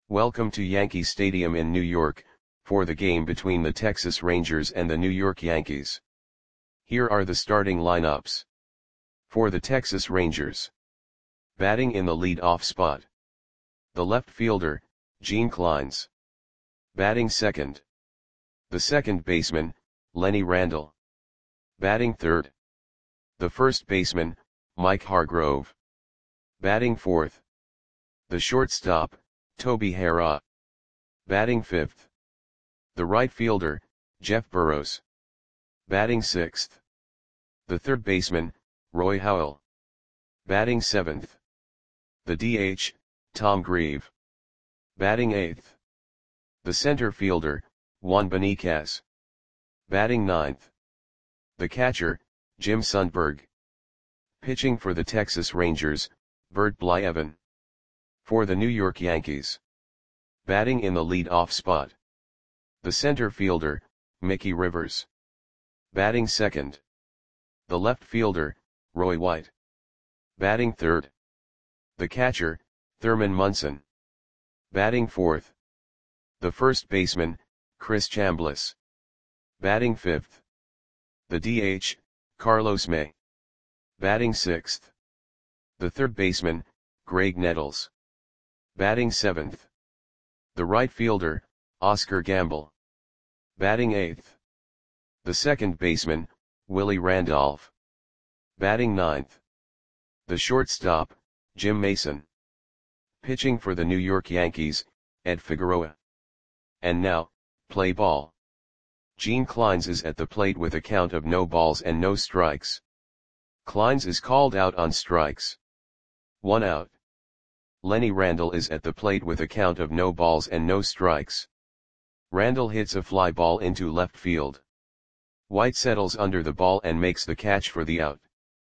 Welcome to Yankee Stadium in New York, for the game between the Texas Rangers and the New York Yankees. Here are the starting lineups. For the Texas Rangers. Batting in the lead-off spot. The left fielder, Gene Clines. Batting second. The second baseman, Lenny Randle. Batting third. The first baseman, Mike Hargrove. Batting fourth. The shortstop, Toby Harrah. Batting fifth. The right fielder, Jeff Burroughs. Batting sixth. The third baseman, Roy Howell. Batting seventh. The DH, Tom Grieve. Batting eighth. The center fielder, Juan Beniquez. Batting ninth. The catcher, Jim Sundberg. Pitching for the Texas Rangers, Bert Blyleven. For the New York Yankees. Batting in the lead-off spot. The center fielder, Mickey Rivers. Batting second. The left fielder, Roy White. Batting third. The catcher, Thurman Munson. Batting fourth. The first baseman, Chris Chambliss. Batting fifth. The DH, Carlos May. Batting sixth. The third baseman, Graig Nettles. Batting seventh. The right fielder, Oscar Gamble. Batting eighth. The second baseman, Willie Randolph. Batting ninth. The shortstop, Jim Mason. Pitching for the New York Yankees, Ed Figueroa. And now, play ball. Gene Clines is at the plate with a count of no balls and no strikes. Clines is called out on strikes. 1 out. Lenny Randle is at the plate with a count of no balls and no strikes. Randle hits a fly ball into left field. White settles under the ball and makes the catch for the out.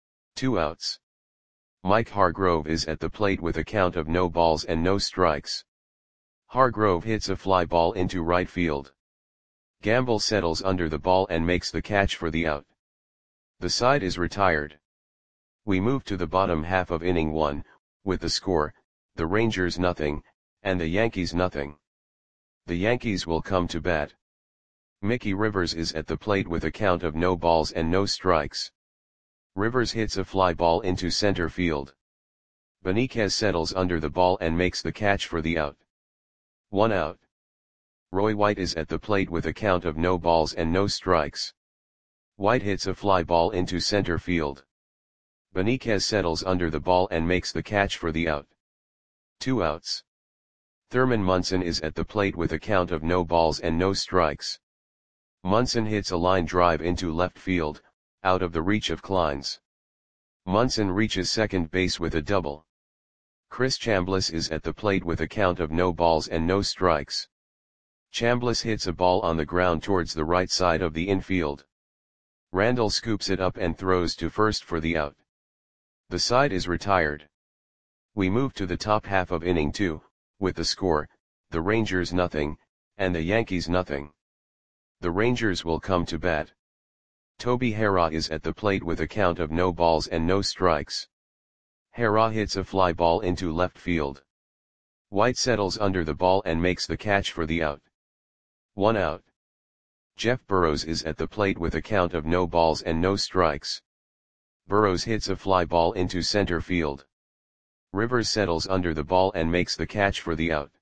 2 outs. Mike Hargrove is at the plate with a count of no balls and no strikes. Hargrove hits a fly ball into right field. Gamble settles under the ball and makes the catch for the out. The side is retired. We move to the bottom half of inning 1, with the score, the Rangers nothing, and the Yankees nothing. The Yankees will come to bat. Mickey Rivers is at the plate with a count of no balls and no strikes. Rivers hits a fly ball into center field. Beniquez settles under the ball and makes the catch for the out. 1 out. Roy White is at the plate with a count of no balls and no strikes. White hits a fly ball into center field. Beniquez settles under the ball and makes the catch for the out. 2 outs. Thurman Munson is at the plate with a count of no balls and no strikes. Munson hits a line drive into left field, out of the reach of Clines. Munson reaches second base with a double. Chris Chambliss is at the plate with a count of no balls and no strikes. Chambliss hits a ball on the ground towards the right side of the infield. Randle scoops it up and throws to first for the out. The side is retired. We move to the top half of inning 2, with the score, the Rangers nothing, and the Yankees nothing. The Rangers will come to bat. Toby Harrah is at the plate with a count of no balls and no strikes. Harrah hits a fly ball into left field. White settles under the ball and makes the catch for the out. 1 out. Jeff Burroughs is at the plate with a count of no balls and no strikes. Burroughs hits a fly ball into center field. Rivers settles under the ball and makes the catch for the out.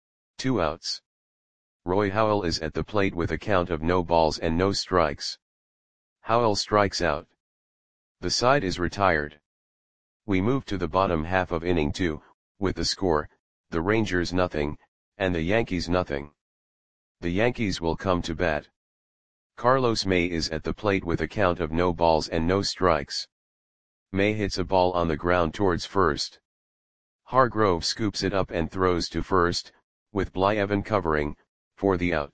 2 outs. Roy Howell is at the plate with a count of no balls and no strikes. Howell strikes out. The side is retired. We move to the bottom half of inning 2, with the score, the Rangers nothing, and the Yankees nothing. The Yankees will come to bat. Carlos May is at the plate with a count of no balls and no strikes. May hits a ball on the ground towards first. Hargrove scoops it up and throws to first, with Blyleven covering, for the out.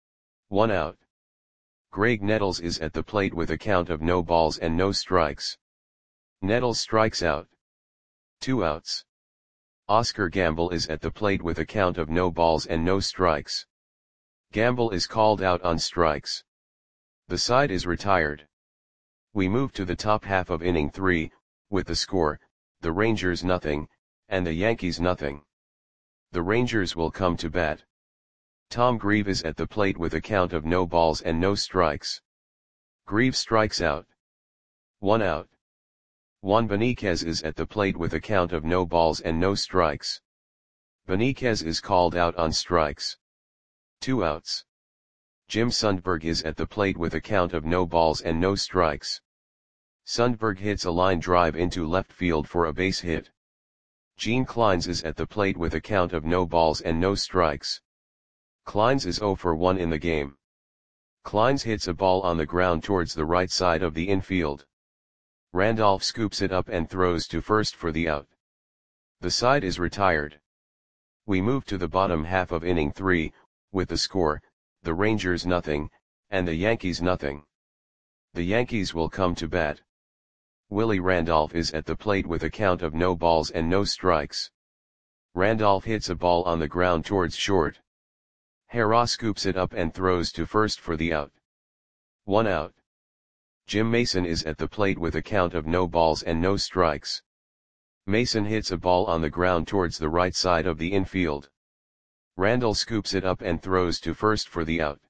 1 out. Graig Nettles is at the plate with a count of no balls and no strikes. Nettles strikes out. 2 outs. Oscar Gamble is at the plate with a count of no balls and no strikes. Gamble is called out on strikes. The side is retired. We move to the top half of inning 3, with the score, the Rangers nothing, and the Yankees nothing. The Rangers will come to bat. Tom Grieve is at the plate with a count of no balls and no strikes. Grieve strikes out. 1 out. Juan Beniquez is at the plate with a count of no balls and no strikes. Beniquez is called out on strikes. 2 outs. Jim Sundberg is at the plate with a count of no balls and no strikes. Sundberg hits a line drive into left field for a base hit. Gene Kleins is at the plate with a count of no balls and no strikes. Kleins is 0 for 1 in the game. Kleins hits a ball on the ground towards the right side of the infield. Randolph scoops it up and throws to first for the out. The side is retired. We move to the bottom half of inning 3, with the score, the Rangers nothing, and the Yankees nothing. The Yankees will come to bat. Willie Randolph is at the plate with a count of no balls and no strikes. Randolph hits a ball on the ground towards short. Hera scoops it up and throws to first for the out. 1 out. Jim Mason is at the plate with a count of no balls and no strikes. Mason hits a ball on the ground towards the right side of the infield. Randall scoops it up and throws to first for the out.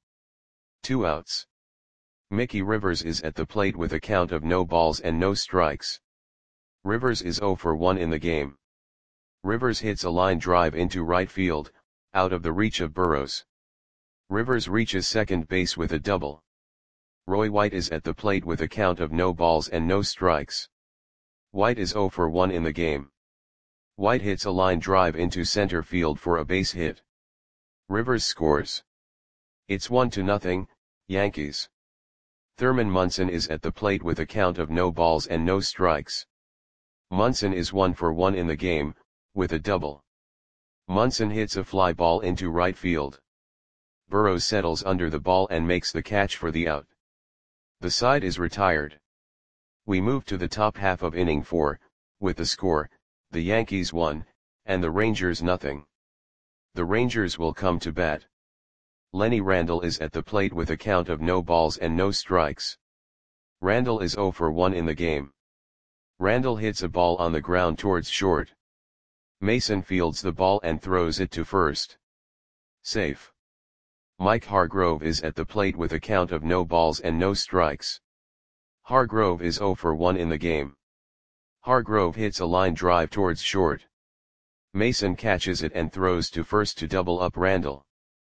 2 outs. Mickey Rivers is at the plate with a count of no balls and no strikes. Rivers is 0 for 1 in the game. Rivers hits a line drive into right field, out of the reach of Burrows. Rivers reaches second base with a double. Roy White is at the plate with a count of no balls and no strikes. White is 0 for 1 in the game. White hits a line drive into center field for a base hit. Rivers scores. It's 1-0, Yankees. Thurman Munson is at the plate with a count of no balls and no strikes. Munson is 1 for 1 in the game, with a double. Munson hits a fly ball into right field. Burrows settles under the ball and makes the catch for the out. The side is retired. We move to the top half of inning 4, with the score, the Yankees 1, and the Rangers nothing. The Rangers will come to bat. Lenny Randle is at the plate with a count of no balls and no strikes. Randle is 0 for 1 in the game. Randle hits a ball on the ground towards short. Mason fields the ball and throws it to first. Safe. Mike Hargrove is at the plate with a count of no balls and no strikes. Hargrove is 0 for 1 in the game. Hargrove hits a line drive towards short. Mason catches it and throws to first to double up Randle.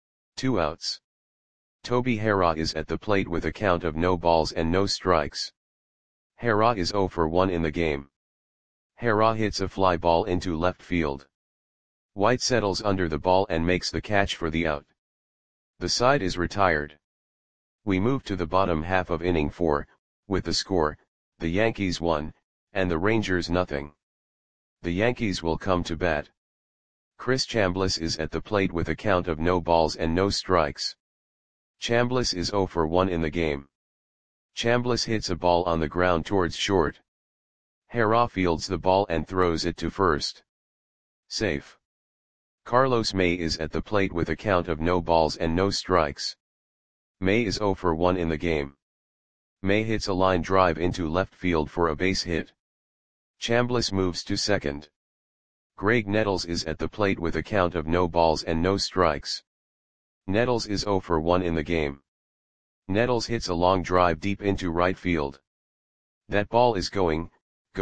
2 outs. Toby Hera is at the plate with a count of no balls and no strikes. Hera is 0 for 1 in the game. Hera hits a fly ball into left field. White settles under the ball and makes the catch for the out. The side is retired. We move to the bottom half of inning 4, with the score, the Yankees 1, and the Rangers nothing. The Yankees will come to bat. Chris Chambliss is at the plate with a count of no balls and no strikes. Chambliss is 0 for 1 in the game. Chambliss hits a ball on the ground towards short. Hera fields the ball and throws it to first. Safe. Carlos May is at the plate with a count of no balls and no strikes. May is 0 for 1 in the game. May hits a line drive into left field for a base hit. Chambliss moves to second. Greg Nettles is at the plate with a count of no balls and no strikes. Nettles is 0 for 1 in the game. Nettles hits a long drive deep into right field. That ball is gone.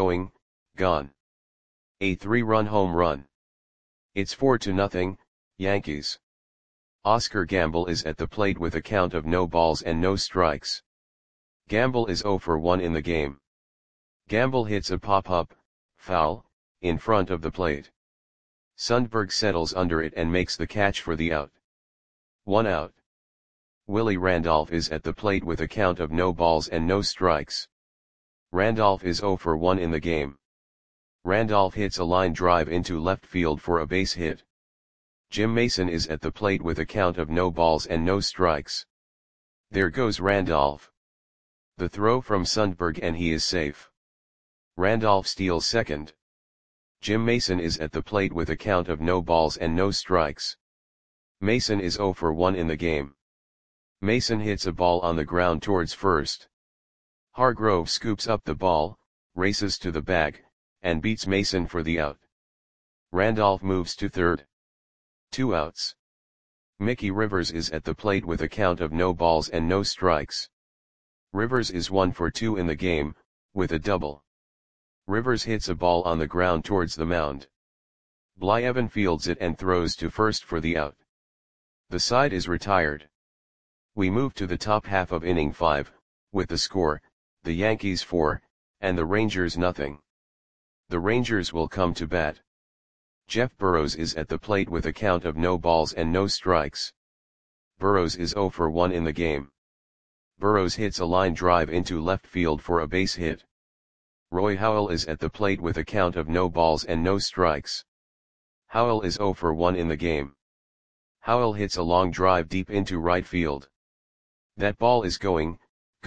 A 3-run home run. It's 4-0, Yankees. Oscar Gamble is at the plate with a count of no balls and no strikes. Gamble is 0 for 1 in the game. Gamble hits a pop-up, foul, in front of the plate. Sundberg settles under it and makes the catch for the out. 1 out. Willie Randolph is at the plate with a count of no balls and no strikes. Randolph is 0 for 1 in the game. Randolph hits a line drive into left field for a base hit. Jim Mason is at the plate with a count of no balls and no strikes. There goes Randolph. The throw from Sundberg and he is safe. Randolph steals second. Jim Mason is at the plate with a count of no balls and no strikes. Mason is 0 for 1 in the game. Mason hits a ball on the ground towards first. Hargrove scoops up the ball, races to the bag, and beats Mason for the out. Randolph moves to third. 2 outs. Mickey Rivers is at the plate with a count of no balls and no strikes. Rivers is 1 for 2 in the game, with a double. Rivers hits a ball on the ground towards the mound. Blyevin fields it and throws to first for the out. The side is retired. We move to the top half of inning 5, with the score, the Yankees 4, and the Rangers nothing. The Rangers will come to bat. Jeff Burroughs is at the plate with a count of no balls and no strikes. Burroughs is 0 for 1 in the game. Burroughs hits a line drive into left field for a base hit. Roy Howell is at the plate with a count of no balls and no strikes. Howell is 0 for 1 in the game. Howell hits a long drive deep into right field. That ball is gone.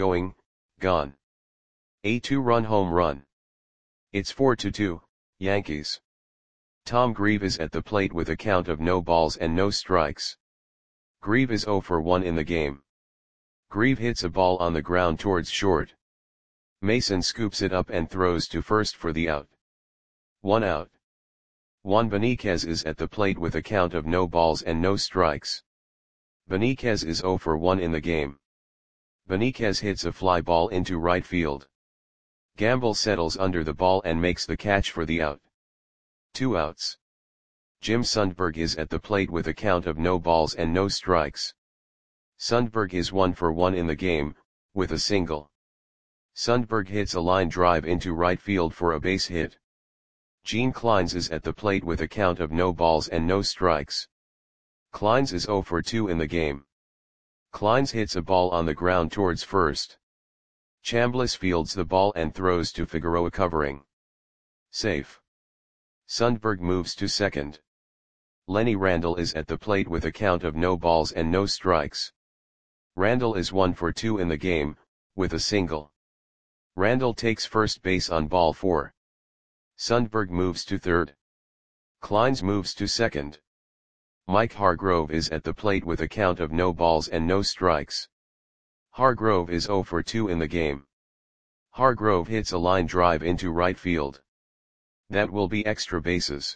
A 2-run home run. It's 4-2, Yankees. Tom Grieve is at the plate with a count of no balls and no strikes. Grieve is 0 for 1 in the game. Grieve hits a ball on the ground towards short. Mason scoops it up and throws to first for the out. 1 out. Juan Beniquez is at the plate with a count of no balls and no strikes. Beniquez is 0 for 1 in the game. Beniquez hits a fly ball into right field. Gamble settles under the ball and makes the catch for the out. 2 outs. Jim Sundberg is at the plate with a count of no balls and no strikes. Sundberg is 1 for 1 in the game, with a single. Sundberg hits a line drive into right field for a base hit. Gene Kleins is at the plate with a count of no balls and no strikes. Kleins is 0 for 2 in the game. Kleins hits a ball on the ground towards first. Chambliss fields the ball and throws to Figueroa covering. Safe. Sundberg moves to second. Lenny Randle is at the plate with a count of no balls and no strikes. Randle is 1 for 2 in the game, with a single. Randle takes first base on ball 4. Sundberg moves to third. Kleins moves to second. Mike Hargrove is at the plate with a count of no balls and no strikes. Hargrove is 0 for 2 in the game. Hargrove hits a line drive into right field. That will be extra bases.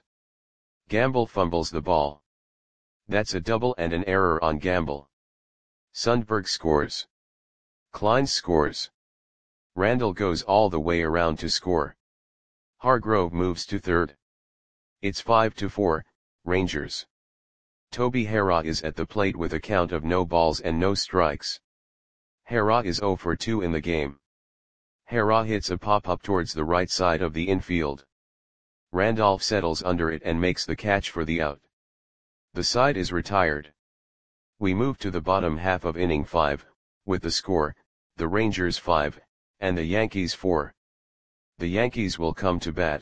Gamble fumbles the ball. That's a double and an error on Gamble. Sundberg scores. Kleins scores. Randle goes all the way around to score. Hargrove moves to third. It's 5-4, Rangers. Toby Harrah is at the plate with a count of no balls and no strikes. Harrah is 0 for 2 in the game. Harrah hits a pop-up towards the right side of the infield. Randolph settles under it and makes the catch for the out. The side is retired. We move to the bottom half of inning 5, with the score, the Rangers 5, and the Yankees 4. The Yankees will come to bat.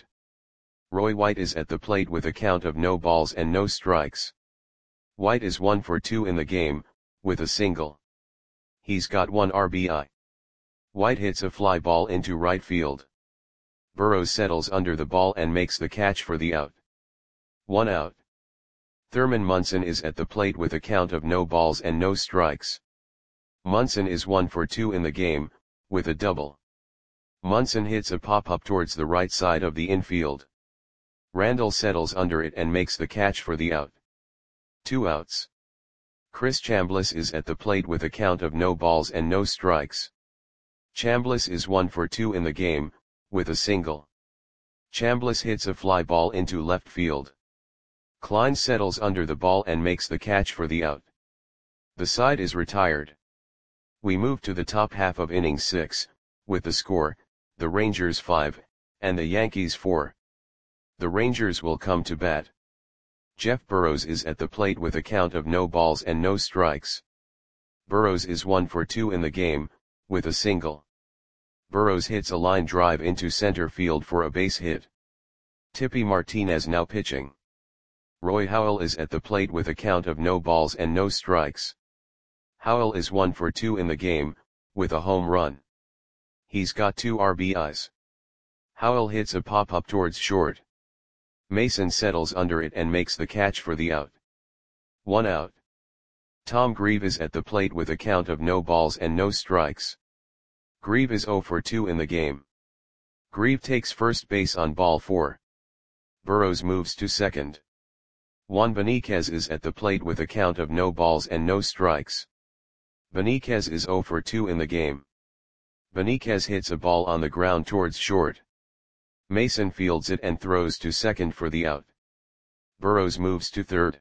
Roy White is at the plate with a count of no balls and no strikes. White is 1 for 2 in the game, with a single. He's got 1 RBI. White hits a fly ball into right field. Burroughs settles under the ball and makes the catch for the out. 1 out. Thurman Munson is at the plate with a count of no balls and no strikes. Munson is 1 for 2 in the game, with a double. Munson hits a pop-up towards the right side of the infield. Randle settles under it and makes the catch for the out. 2 outs. Chris Chambliss is at the plate with a count of no balls and no strikes. Chambliss is 1 for 2 in the game, with a single. Chambliss hits a fly ball into left field. Klein settles under the ball and makes the catch for the out. The side is retired. We move to the top half of inning 6, with the score, the Rangers 5, and the Yankees 4. The Rangers will come to bat. Jeff Burroughs is at the plate with a count of no balls and no strikes. Burroughs is 1 for 2 in the game, with a single. Burroughs hits a line drive into center field for a base hit. Tippy Martinez now pitching. Roy Howell is at the plate with a count of no balls and no strikes. Howell is 1 for 2 in the game, with a home run. He's got 2 RBIs. Howell hits a pop-up towards short. Mason settles under it and makes the catch for the out. 1 out. Tom Grieve is at the plate with a count of no balls and no strikes. Grieve is 0 for 2 in the game. Grieve takes first base on ball 4. Burroughs moves to second. Juan Beniquez is at the plate with a count of no balls and no strikes. Beniquez is 0 for 2 in the game. Beniquez hits a ball on the ground towards short. Mason fields it and throws to second for the out. Burrows moves to third.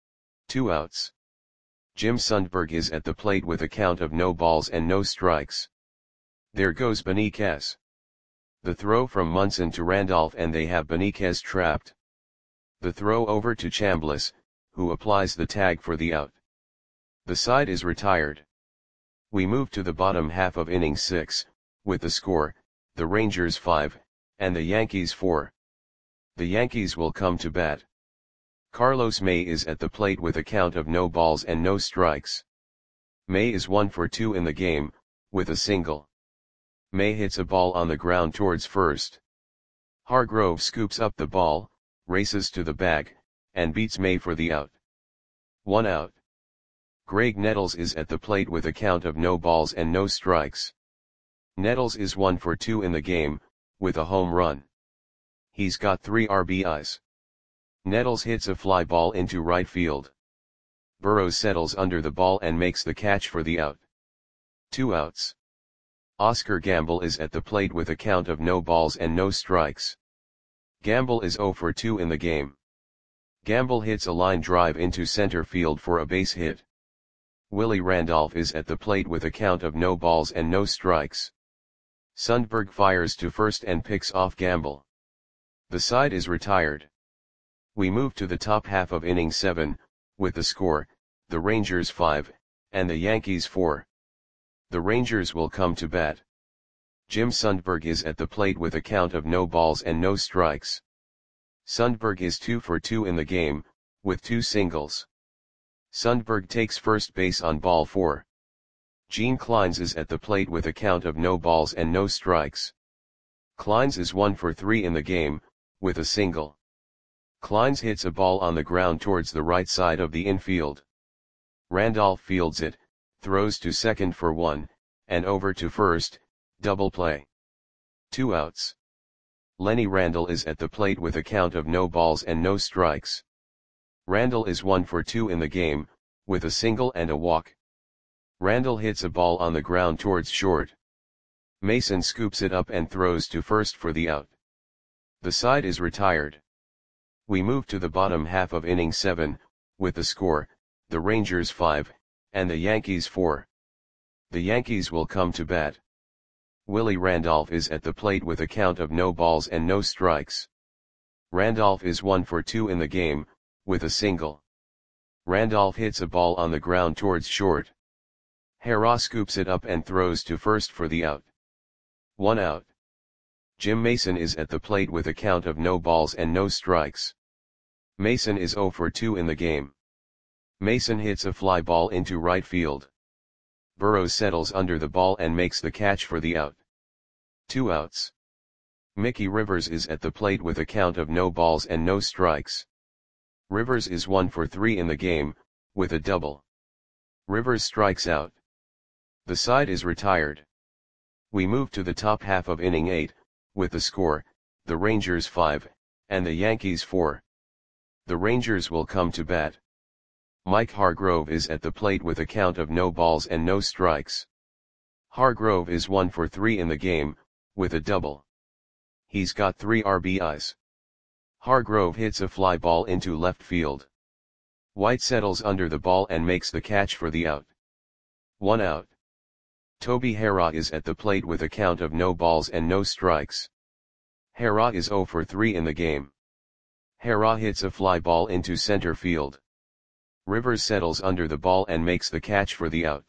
2 outs. Jim Sundberg is at the plate with a count of no balls and no strikes. There goes Beniquez. The throw from Munson to Randolph and they have Beniquez trapped. The throw over to Chambliss, who applies the tag for the out. The side is retired. We move to the bottom half of inning 6, with the score, the Rangers 5, and the Yankees 4. The Yankees will come to bat. Carlos May is at the plate with a count of no balls and no strikes. May is 1 for 2 in the game, with a single. May hits a ball on the ground towards first. Hargrove scoops up the ball, races to the bag, and beats May for the out. 1 out. Greg Nettles is at the plate with a count of no balls and no strikes. Nettles is 1 for 2 in the game, with a home run. He's got 3 RBIs. Nettles hits a fly ball into right field. Burrows settles under the ball and makes the catch for the out. 2 outs. Oscar Gamble is at the plate with a count of no balls and no strikes. Gamble is 0 for 2 in the game. Gamble hits a line drive into center field for a base hit. Willie Randolph is at the plate with a count of no balls and no strikes. Sundberg fires to first and picks off Gamble. The side is retired. We move to the top half of inning 7, with the score, the Rangers 5, and the Yankees 4. The Rangers will come to bat. Jim Sundberg is at the plate with a count of no balls and no strikes. Sundberg is 2 for 2 in the game, with 2 singles. Sundberg takes first base on ball 4. Gene Kleins is at the plate with a count of no balls and no strikes. Kleins is 1 for 3 in the game, with a single. Kleins hits a ball on the ground towards the right side of the infield. Randolph fields it, throws to second for 1, and over to first, double play. 2 outs. Lenny Randle is at the plate with a count of no balls and no strikes. Randle is 1 for 2 in the game, with a single and a walk. Randle hits a ball on the ground towards short. Mason scoops it up and throws to first for the out. The side is retired. We move to the bottom half of inning 7, with the score, the Rangers 5, and the Yankees 4. The Yankees will come to bat. Willie Randolph is at the plate with a count of no balls and no strikes. Randolph is 1 for 2 in the game, with a single. Randolph hits a ball on the ground towards short. Harrah scoops it up and throws to first for the out. 1 out. Jim Mason is at the plate with a count of no balls and no strikes. Mason is 0 for 2 in the game. Mason hits a fly ball into right field. Burrows settles under the ball and makes the catch for the out. 2 outs. Mickey Rivers is at the plate with a count of no balls and no strikes. Rivers is 1 for 3 in the game, with a double. Rivers strikes out. The side is retired. We move to the top half of inning 8, with the score, the Rangers 5, and the Yankees 4. The Rangers will come to bat. Mike Hargrove is at the plate with a count of no balls and no strikes. Hargrove is 1 for 3 in the game, with a double. He's got 3 RBIs. Hargrove hits a fly ball into left field. White settles under the ball and makes the catch for the out. 1 out. Toby Harrah is at the plate with a count of no balls and no strikes. Harrah is 0 for 3 in the game. Harrah hits a fly ball into center field. Rivers settles under the ball and makes the catch for the out.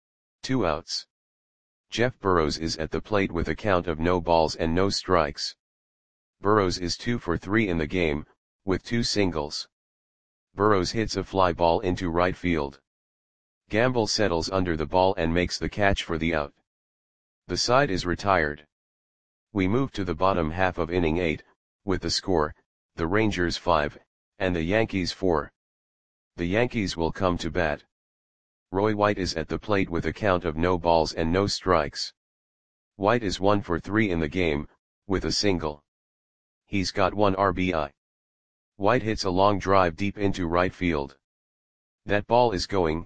2 outs. Jeff Burrows is at the plate with a count of no balls and no strikes. Burrows is 2 for 3 in the game, with 2 singles. Burrows hits a fly ball into right field. Gamble settles under the ball and makes the catch for the out. The side is retired. We move to the bottom half of inning 8, with the score, the Rangers 5, and the Yankees 4. The Yankees will come to bat. Roy White is at the plate with a count of no balls and no strikes. White is 1 for 3 in the game, with a single. He's got 1 RBI. White hits a long drive deep into right field. That ball is going,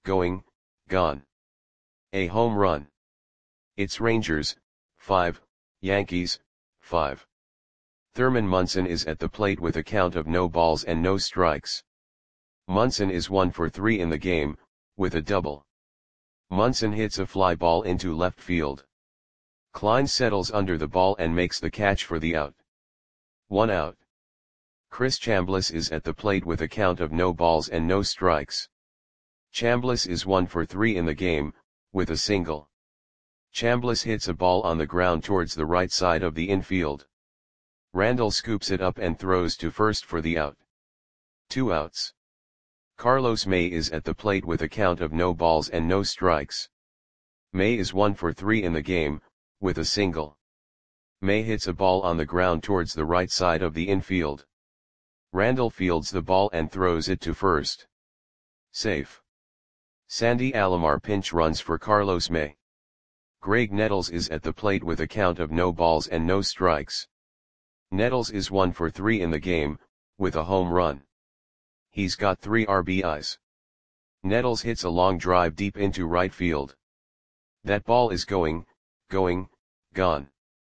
gone. A home run. It's Rangers, 5, Yankees, 5. Thurman Munson is at the plate with a count of no balls and no strikes. Munson is 1 for 3 in the game, with a double. Munson hits a fly ball into left field. Klein settles under the ball and makes the catch for the out. 1 out. Chris Chambliss is at the plate with a count of no balls and no strikes. Chambliss is 1 for 3 in the game, with a single. Chambliss hits a ball on the ground towards the right side of the infield. Randall scoops it up and throws to first for the out. 2 outs. Carlos May is at the plate with a count of no balls and no strikes. May is 1 for 3 in the game, with a single. May hits a ball on the ground towards the right side of the infield. Randall fields the ball and throws it to first. Safe. Sandy Alomar pinch runs for Carlos May. Greg Nettles is at the plate with a count of no balls and no strikes. Nettles is 1 for 3 in the game, with a home run. He's got 3 RBIs. Nettles hits a long drive deep into right field. That ball is going, gone.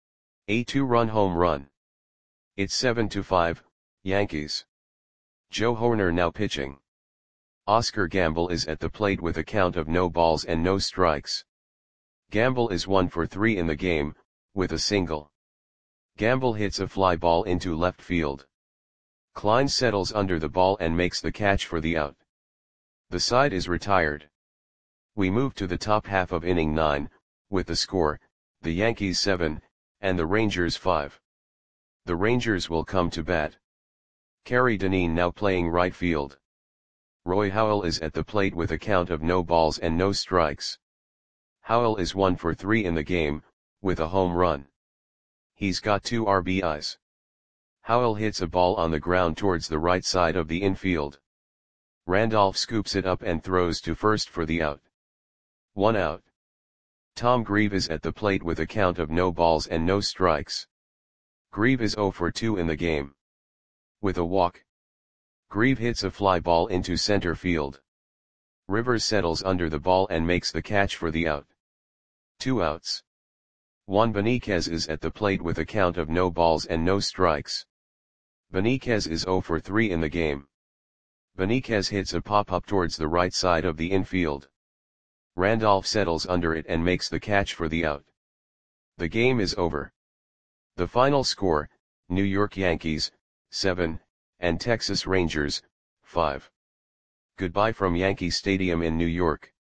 A 2-run home run. It's 7-5, Yankees. Joe Hoerner now pitching. Oscar Gamble is at the plate with a count of no balls and no strikes. Gamble is 1 for 3 in the game, with a single. Gamble hits a fly ball into left field. Klein settles under the ball and makes the catch for the out. The side is retired. We move to the top half of inning 9, with the score, the Yankees 7, and the Rangers 5. The Rangers will come to bat. Kerry Dineen now playing right field. Roy Howell is at the plate with a count of no balls and no strikes. Howell is 1 for 3 in the game, with a home run. He's got 2 RBIs. Howell hits a ball on the ground towards the right side of the infield. Randolph scoops it up and throws to first for the out. 1 out. Tom Grieve is at the plate with a count of no balls and no strikes. Grieve is 0 for 2 in the game. With a walk. Grieve hits a fly ball into center field. Rivers settles under the ball and makes the catch for the out. 2 outs. Juan Beniquez is at the plate with a count of no balls and no strikes. Beniquez is 0 for 3 in the game. Beniquez hits a pop-up towards the right side of the infield. Randolph settles under it and makes the catch for the out. The game is over. The final score, New York Yankees, 7, and Texas Rangers, 5. Goodbye from Yankee Stadium in New York.